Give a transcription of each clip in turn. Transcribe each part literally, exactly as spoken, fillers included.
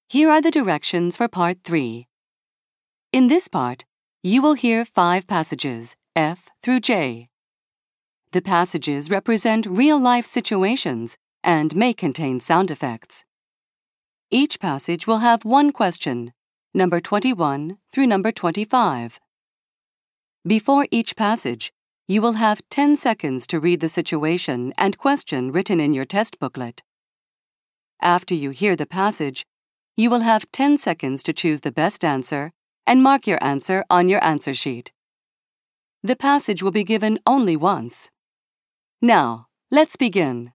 Here are the directions for Part three. In this part, you will hear five passages, F through J. The passages represent real-life situations and may contain sound effects. Each passage will have one question, number twenty-one through number twenty-five. Before each passage, you will have ten seconds to read the situation and question written in your test booklet. After you hear the passage, you will have ten seconds to choose the best answer and mark your answer on your answer sheet. The passage will be given only once. Now, let's begin.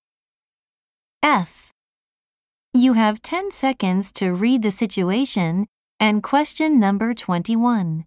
F. You have ten seconds to read the situation and question number twenty-one.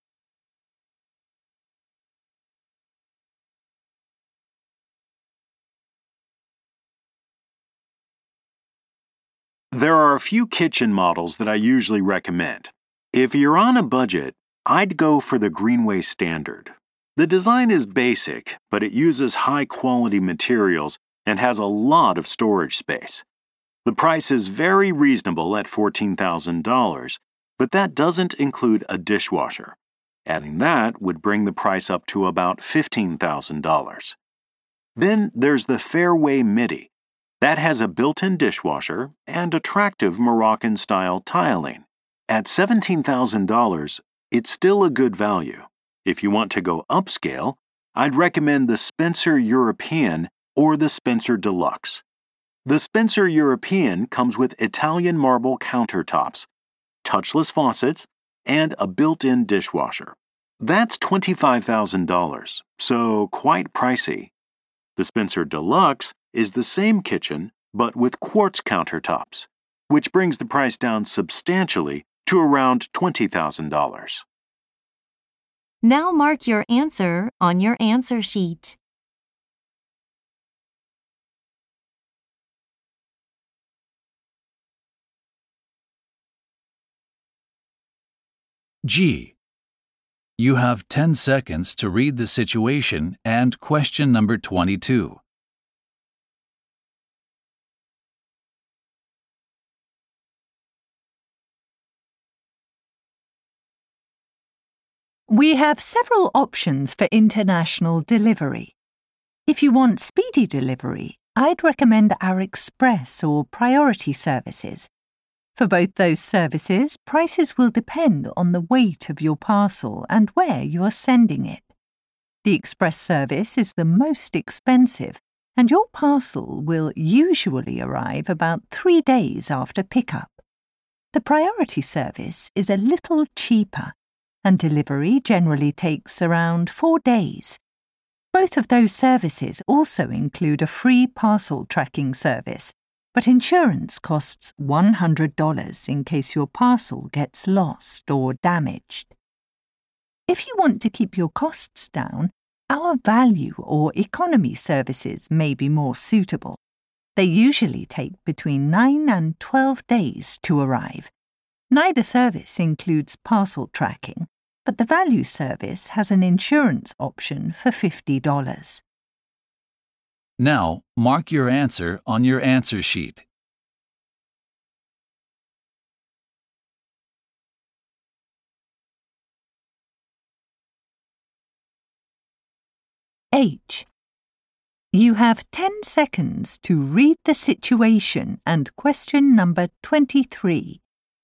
There are a few kitchen models that I usually recommend. If you're on a budget, I'd go for the Greenway Standard. The design is basic, but it uses high-quality materials and has a lot of storage space. The price is very reasonable at fourteen thousand dollars, but that doesn't include a dishwasher. Adding that would bring the price up to about fifteen thousand dollars. Then there's the Fairway Midi. That has a built-in dishwasher and attractive Moroccan-style tiling. At seventeen thousand dollars, it's still a good value. If you want to go upscale, I'd recommend the Spencer European or the Spencer Deluxe. The Spencer European comes with Italian marble countertops, touchless faucets, and a built-in dishwasher. That's twenty-five thousand dollars, so quite pricey. The Spencer Deluxe is the same kitchen, but with quartz countertops, which brings the price down substantially to around twenty thousand dollars. Now mark your answer on your answer sheet. G. You have ten seconds to read the situation and question number twenty-two. We have several options for international delivery. If you want speedy delivery, I'd recommend our express or priority services. For both those services, prices will depend on the weight of your parcel and where you are sending it. The express service is the most expensive, and your parcel will usually arrive about three days after pickup. The priority service is a little cheaper, and delivery generally takes around four days. Both of those services also include a free parcel tracking service, but insurance costs one hundred dollars in case your parcel gets lost or damaged. If you want to keep your costs down, our value or economy services may be more suitable. They usually take between nine and twelve days to arrive. Neither service includes parcel tracking, but the value service has an insurance option for fifty dollars. Now, mark your answer on your answer sheet. H. You have ten seconds to read the situation and question number twenty-three.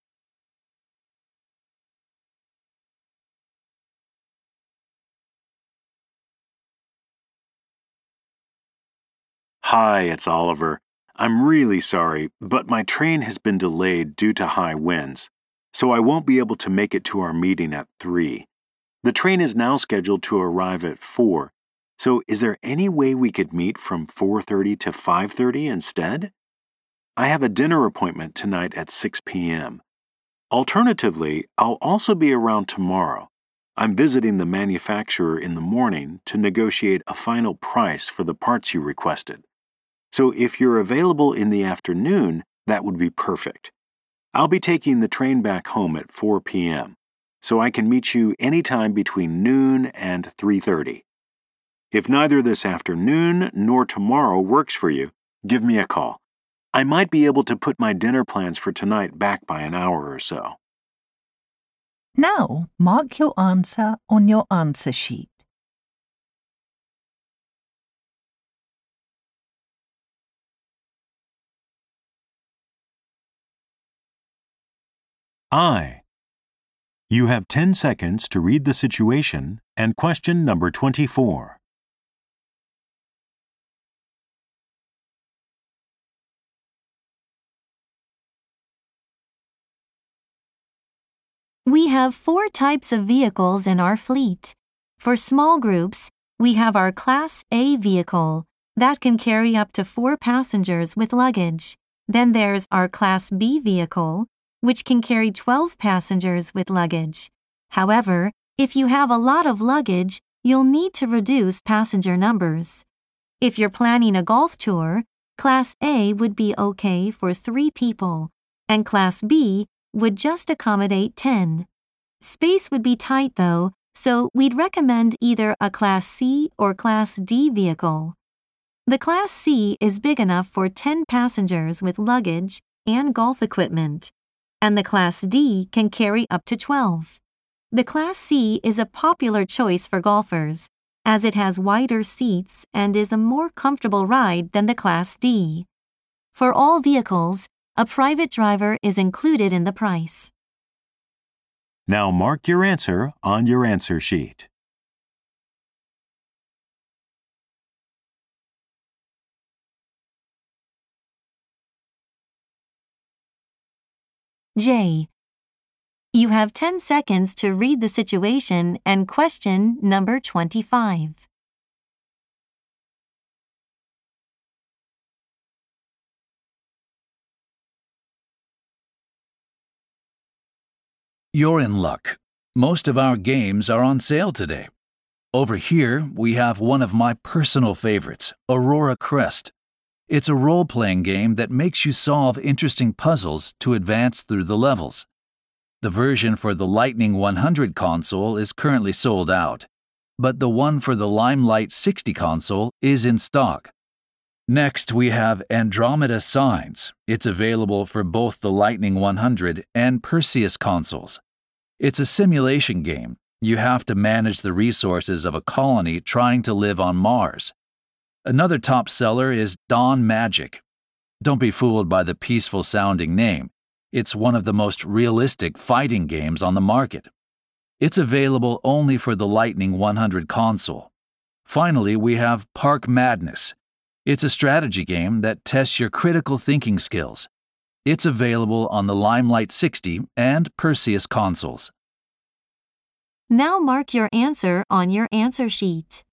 Hi, it's Oliver. I'm really sorry, but my train has been delayed due to high winds, so I won't be able to make it to our meeting at three. The train is now scheduled to arrive at four, so is there any way we could meet from four thirty to five thirty instead? I have a dinner appointment tonight at six p.m. Alternatively, I'll also be around tomorrow. I'm visiting the manufacturer in the morning to negotiate a final price for the parts you requested. So if you're available in the afternoon, that would be perfect. I'll be taking the train back home at four p.m., so I can meet you anytime between noon and three thirty. If neither this afternoon nor tomorrow works for you, give me a call. I might be able to put my dinner plans for tonight back by an hour or so. Now, mark your answer on your answer sheet. I. You have ten seconds to read the situation and question number twenty-four. We have four types of vehicles in our fleet. For small groups, we have our Class A vehicle that can carry up to four passengers with luggage. Then there's our Class B vehicle, which can carry twelve passengers with luggage. However, if you have a lot of luggage, you'll need to reduce passenger numbers. If you're planning a golf tour, Class A would be okay for three people, and Class B would just accommodate ten. Space would be tight though, so we'd recommend either a Class C or Class D vehicle. The Class C is big enough for ten passengers with luggage and golf equipment, and the Class D can carry up to twelve. The Class C is a popular choice for golfers, as it has wider seats and is a more comfortable ride than the Class D. For all vehicles, a private driver is included in the price. Now mark your answer on your answer sheet. J. You have ten seconds to read the situation and question number twenty-five. You're in luck. Most of our games are on sale today. Over here, we have one of my personal favorites, Aurora Crest. It's a role-playing game that makes you solve interesting puzzles to advance through the levels. The version for the Lightning one hundred console is currently sold out, but the one for the Limelight sixty console is in stock. Next, we have Andromeda Signs. It's available for both the Lightning one hundred and Perseus consoles. It's a simulation game. You have to manage the resources of a colony trying to live on Mars. Another top seller is Dawn Magic. Don't be fooled by the peaceful-sounding name. It's one of the most realistic fighting games on the market. It's available only for the Lightning one hundred console. Finally, we have Park Madness. It's a strategy game that tests your critical thinking skills. It's available on the Limelight sixty and Perseus consoles. Now mark your answer on your answer sheet.